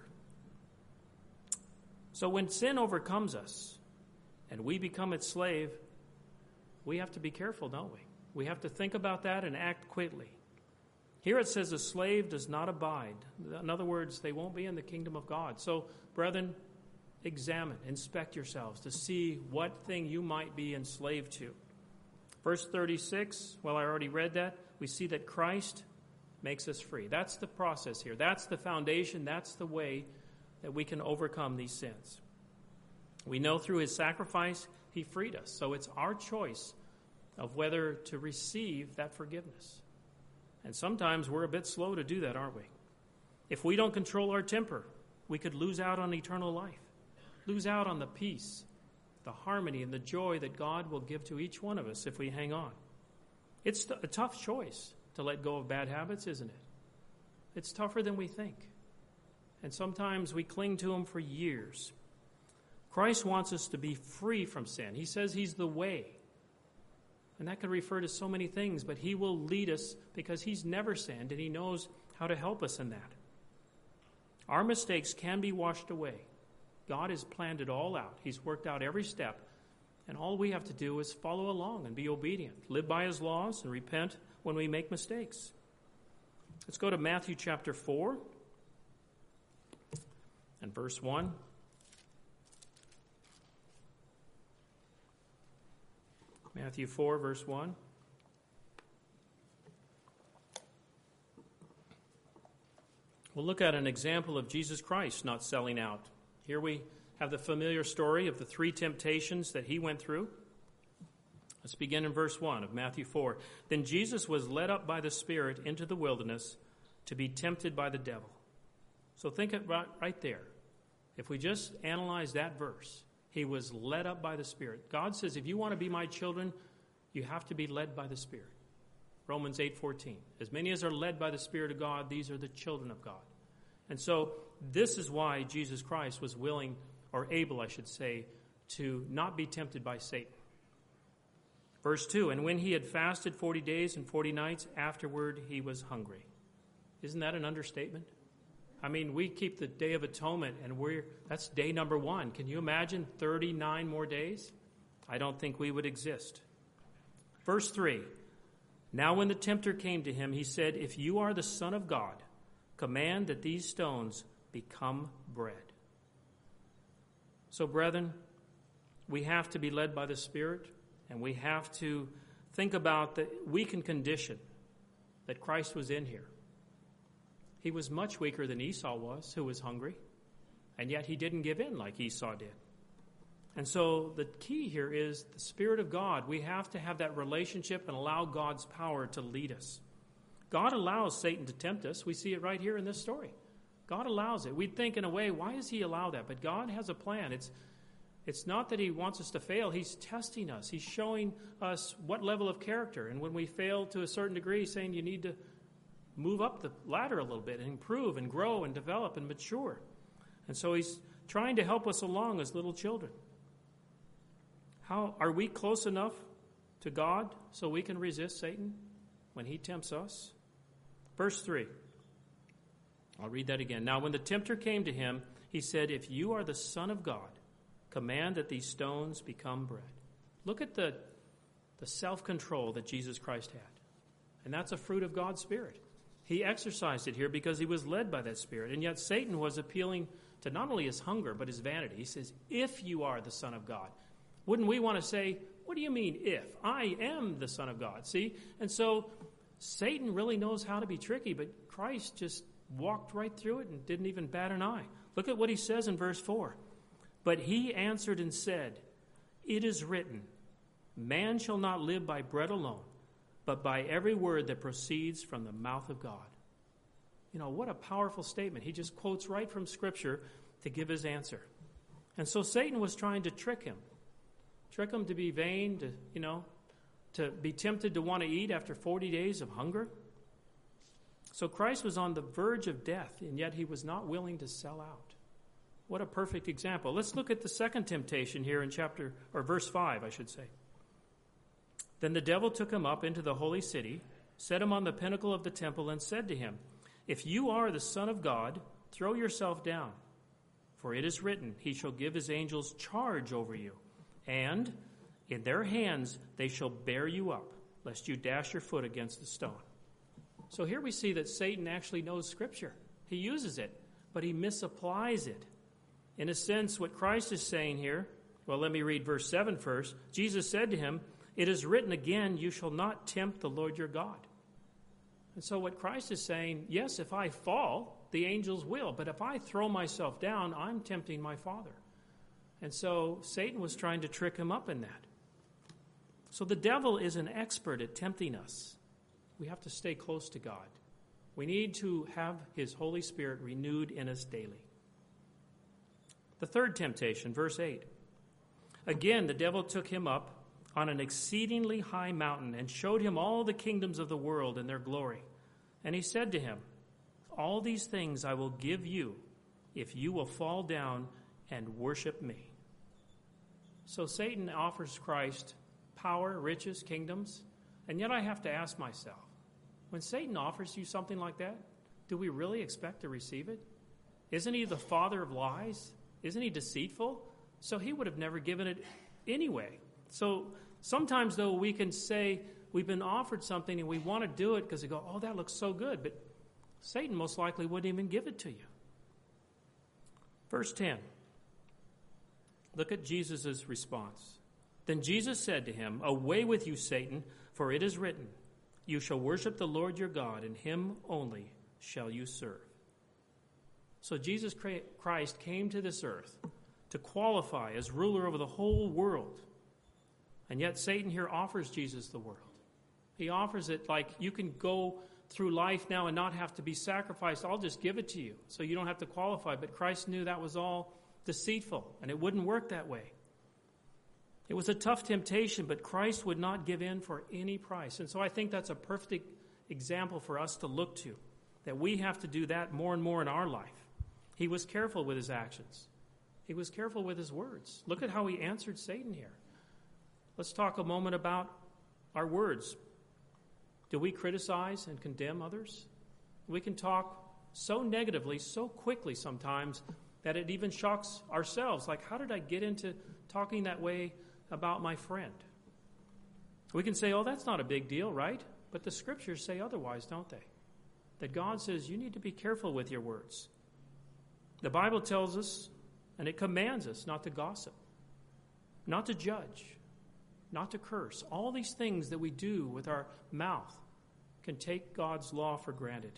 [SPEAKER 1] So when sin overcomes us and we become its slave, we have to be careful, don't we? We have to think about that and act quickly. Here it says a slave does not abide. In other words, they won't be in the kingdom of God. So, brethren, examine, inspect yourselves to see what thing you might be enslaved to. Verse thirty-six, well, I already read that. We see that Christ makes us free. That's the process here. That's the foundation. That's the way that we can overcome these sins. We know through his sacrifice, he freed us. So it's our choice of whether to receive that forgiveness. And sometimes we're a bit slow to do that, aren't we? If we don't control our temper, we could lose out on eternal life, lose out on the peace, the harmony, and the joy that God will give to each one of us if we hang on. It's a tough choice to let go of bad habits, isn't it? It's tougher than we think. And sometimes we cling to them for years. Christ wants us to be free from sin. He says he's the way. And that could refer to so many things, but he will lead us because he's never sinned and he knows how to help us in that. Our mistakes can be washed away. God has planned it all out. He's worked out every step. And all we have to do is follow along and be obedient, live by his laws, and repent when we make mistakes. Let's go to Matthew chapter four and verse one. Matthew four, verse one. We'll look at an example of Jesus Christ not selling out. Here we have the familiar story of the three temptations that he went through. Let's begin in verse one of Matthew four. Then Jesus was led up by the Spirit into the wilderness to be tempted by the devil. So think it right, right there. If we just analyze that verse, he was led up by the Spirit. God says, if you want to be my children, you have to be led by the Spirit. Romans eight fourteen. As many as are led by the Spirit of God, these are the children of God. And so this is why Jesus Christ was willing, or able, I should say, to not be tempted by Satan. Verse two, and when he had fasted forty days and forty nights, afterward he was hungry. Isn't that an understatement? I mean, we keep the Day of Atonement, and we're that's day number one. Can you imagine thirty-nine more days? I don't think we would exist. Verse three, now when the tempter came to him, he said, if you are the Son of God, command that these stones become bread. So, brethren, we have to be led by the Spirit, and we have to think about the weakened condition that Christ was in here. He was much weaker than Esau was, who was hungry, and yet he didn't give in like Esau did. And so the key here is the Spirit of God. We have to have that relationship and allow God's power to lead us. God allows Satan to tempt us. We see it right here in this story. God allows it. We'd think in a way, why does he allow that? But God has a plan. It's, it's not that he wants us to fail. He's testing us. He's showing us what level of character. And when we fail to a certain degree, he's saying you need to move up the ladder a little bit and improve and grow and develop and mature. And so he's trying to help us along as little children. How are we close enough to God so we can resist Satan when he tempts us? Verse three. I'll read that again. Now when the tempter came to him, he said, if you are the Son of God, command that these stones become bread. Look at the, the self-control that Jesus Christ had. And that's a fruit of God's Spirit. He exercised it here because he was led by that Spirit. And yet Satan was appealing to not only his hunger, but his vanity. He says, if you are the Son of God. Wouldn't we want to say, what do you mean if? I am the Son of God. See? And so Satan really knows how to be tricky, but Christ just walked right through it and didn't even bat an eye. Look at what he says in verse four. But he answered and said, "It is written, man shall not live by bread alone, but by every word that proceeds from the mouth of God." You know, what a powerful statement. He just quotes right from Scripture to give his answer. And so Satan was trying to trick him. Trick him to be vain, to, you know, to be tempted to want to eat after forty days of hunger. So Christ was on the verge of death, and yet he was not willing to sell out. What a perfect example. Let's look at the second temptation here in chapter, or verse five, I should say. Then the devil took him up into the holy city, set him on the pinnacle of the temple, and said to him, "If you are the Son of God, throw yourself down. For it is written, he shall give his angels charge over you, and in their hands they shall bear you up, lest you dash your foot against a stone." So here we see that Satan actually knows Scripture. He uses it, but he misapplies it. In a sense, what Christ is saying here, well, let me read verse seven first. Jesus said to him, "It is written again, you shall not tempt the Lord your God." And so what Christ is saying, yes, if I fall, the angels will. But if I throw myself down, I'm tempting my Father. And so Satan was trying to trick him up in that. So the devil is an expert at tempting us. We have to stay close to God. We need to have his Holy Spirit renewed in us daily. The third temptation, verse eight. Again, the devil took him up on an exceedingly high mountain and showed him all the kingdoms of the world and their glory. And he said to him, "All these things I will give you if you will fall down and worship me." So Satan offers Christ power, riches, kingdoms, and yet I have to ask myself, when Satan offers you something like that, do we really expect to receive it? Isn't he the father of lies? Isn't he deceitful? So he would have never given it anyway. So sometimes, though, we can say we've been offered something and we want to do it because we go, oh, that looks so good. But Satan most likely wouldn't even give it to you. Verse ten. Look at Jesus' response. Then Jesus said to him, "Away with you, Satan, for it is written, you shall worship the Lord your God, and him only shall you serve." So Jesus Christ came to this earth to qualify as ruler over the whole world. And yet Satan here offers Jesus the world. He offers it like you can go through life now and not have to be sacrificed. I'll just give it to you so you don't have to qualify. But Christ knew that was all deceitful, and it wouldn't work that way. It was a tough temptation, but Christ would not give in for any price. And so I think that's a perfect example for us to look to, that we have to do that more and more in our life. He was careful with his actions. He was careful with his words. Look at how he answered Satan here. Let's talk a moment about our words. Do we criticize and condemn others? We can talk so negatively, so quickly sometimes, that it even shocks ourselves. Like, how did I get into talking that way about my friend? We can say, oh, that's not a big deal, right? But the Scriptures say otherwise, don't they? That God says you need to be careful with your words. The Bible tells us, and it commands us, not to gossip, not to judge, not to curse. All these things that we do with our mouth can take God's law for granted.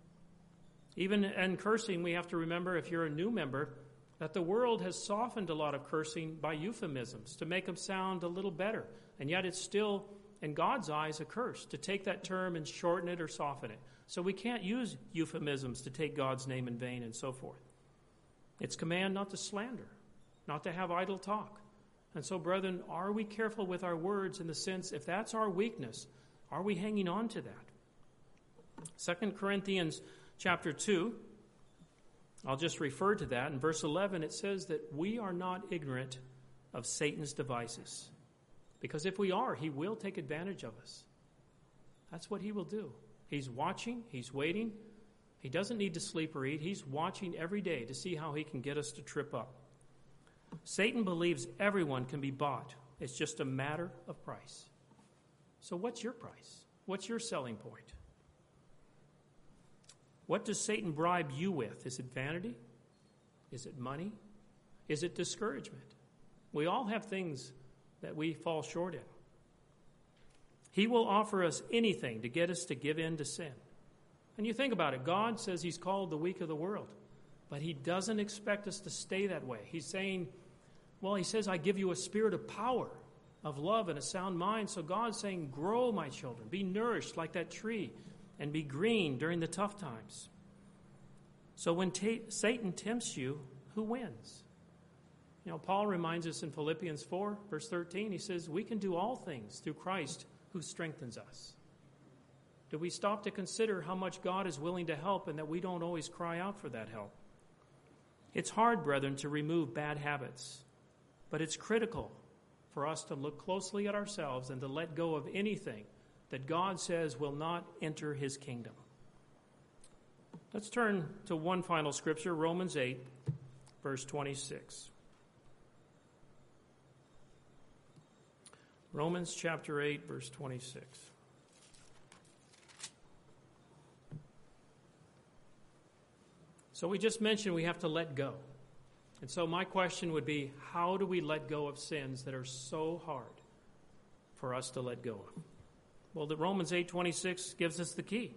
[SPEAKER 1] Even in cursing, we have to remember, if you're a new member, that the world has softened a lot of cursing by euphemisms to make them sound a little better. And yet it's still, in God's eyes, a curse to take that term and shorten it or soften it. So we can't use euphemisms to take God's name in vain and so forth. It's command not to slander, not to have idle talk. And so, brethren, are we careful with our words in the sense, if that's our weakness, are we hanging on to that? Second Corinthians chapter two, I'll just refer to that. In verse eleven, it says that we are not ignorant of Satan's devices. Because if we are, he will take advantage of us. That's what he will do. He's watching, he's waiting. He doesn't need to sleep or eat. He's watching every day to see how he can get us to trip up. Satan believes everyone can be bought. It's just a matter of price. So what's your price? What's your selling point? What does Satan bribe you with? Is it vanity? Is it money? Is it discouragement? We all have things that we fall short in. He will offer us anything to get us to give in to sin. And you think about it, God says he's called the weak of the world, but he doesn't expect us to stay that way. He's saying, well, he says, I give you a spirit of power, of love, and a sound mind. So God's saying, grow, my children, be nourished like that tree, and be green during the tough times. So when ta- Satan tempts you, who wins? You know, Paul reminds us in Philippians four, verse thirteen, he says, we can do all things through Christ who strengthens us. Do we stop to consider how much God is willing to help and that we don't always cry out for that help? It's hard, brethren, to remove bad habits, but it's critical for us to look closely at ourselves and to let go of anything that God says will not enter his kingdom. Let's turn to one final scripture, Romans eight, verse twenty-six. Romans chapter eight, verse twenty-six. So we just mentioned we have to let go. And so my question would be, how do we let go of sins that are so hard for us to let go of? Well, the Romans eight twenty-six gives us the key.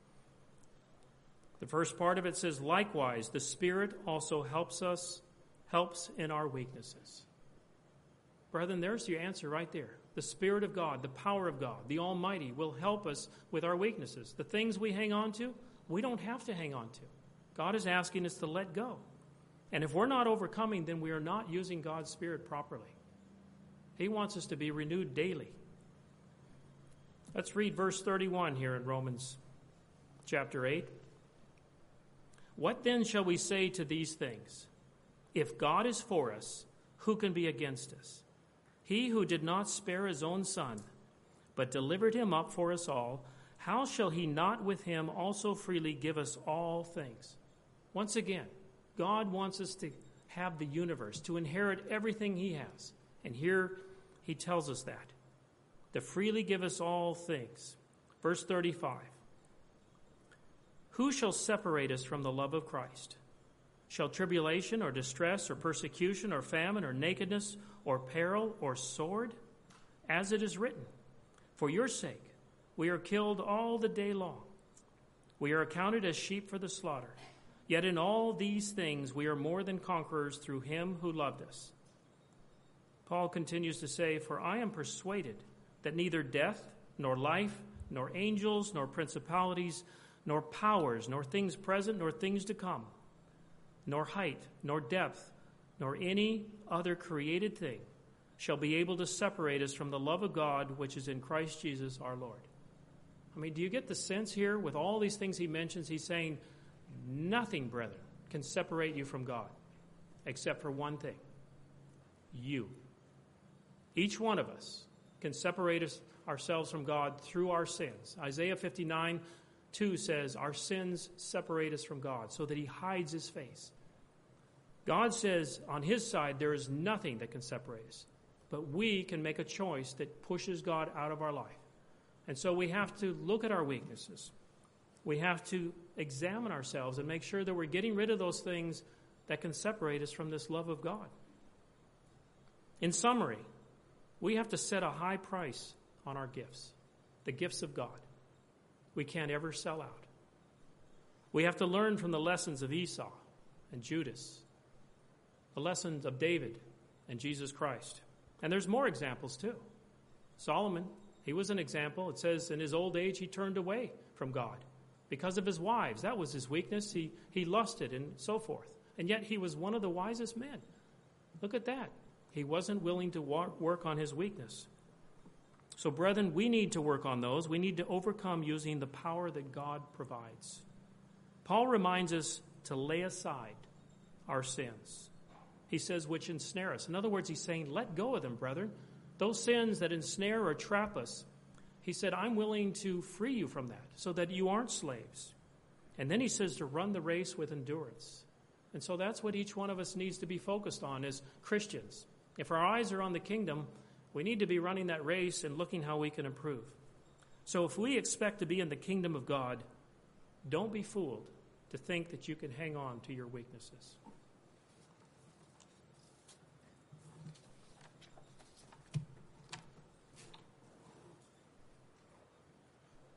[SPEAKER 1] The first part of it says, likewise, the Spirit also helps us, helps in our weaknesses. Brethren, there's your answer right there. The Spirit of God, the power of God, the Almighty will help us with our weaknesses. The things we hang on to, we don't have to hang on to. God is asking us to let go. And if we're not overcoming, then we are not using God's Spirit properly. He wants us to be renewed daily. Let's read verse thirty-one here in Romans chapter eight. What then shall we say to these things? If God is for us, who can be against us? He who did not spare his own Son, but delivered him up for us all, how shall he not with him also freely give us all things? Once again, God wants us to have the universe, to inherit everything he has. And here he tells us that. To freely give us all things. Verse thirty-five. Who shall separate us from the love of Christ? Shall tribulation or distress or persecution or famine or nakedness or peril or sword? As it is written, for your sake we are killed all the day long. We are accounted as sheep for the slaughter. Yet in all these things we are more than conquerors through him who loved us. Paul continues to say, for I am persuaded that neither death, nor life, nor angels, nor principalities, nor powers, nor things present, nor things to come, nor height, nor depth, nor any other created thing shall be able to separate us from the love of God which is in Christ Jesus our Lord. I mean, do you get the sense here with all these things he mentions? He's saying, nothing, brethren, can separate you from God except for one thing. You. Each one of us can separate us, ourselves from God through our sins. Isaiah fifty-nine two says, our sins separate us from God so that he hides his face. God says on his side there is nothing that can separate us. But we can make a choice that pushes God out of our life. And so we have to look at our weaknesses. We have to examine ourselves and make sure that we're getting rid of those things that can separate us from this love of God. In summary, we have to set a high price on our gifts, the gifts of God. We can't ever sell out. We have to learn from the lessons of Esau and Judas, the lessons of David and Jesus Christ. And there's more examples too. Solomon, he was an example. It says in his old age he turned away from God because of his wives. That was his weakness. He, he lusted and so forth. And yet he was one of the wisest men. Look at that. He wasn't willing to work on his weakness. So, brethren, we need to work on those. We need to overcome using the power that God provides. Paul reminds us to lay aside our sins. He says, which ensnare us. In other words, he's saying, let go of them, brethren. Those sins that ensnare or trap us. He said, I'm willing to free you from that so that you aren't slaves. And then he says to run the race with endurance. And so that's what each one of us needs to be focused on as Christians. If our eyes are on the kingdom, we need to be running that race and looking how we can improve. So if we expect to be in the kingdom of God, don't be fooled to think that you can hang on to your weaknesses.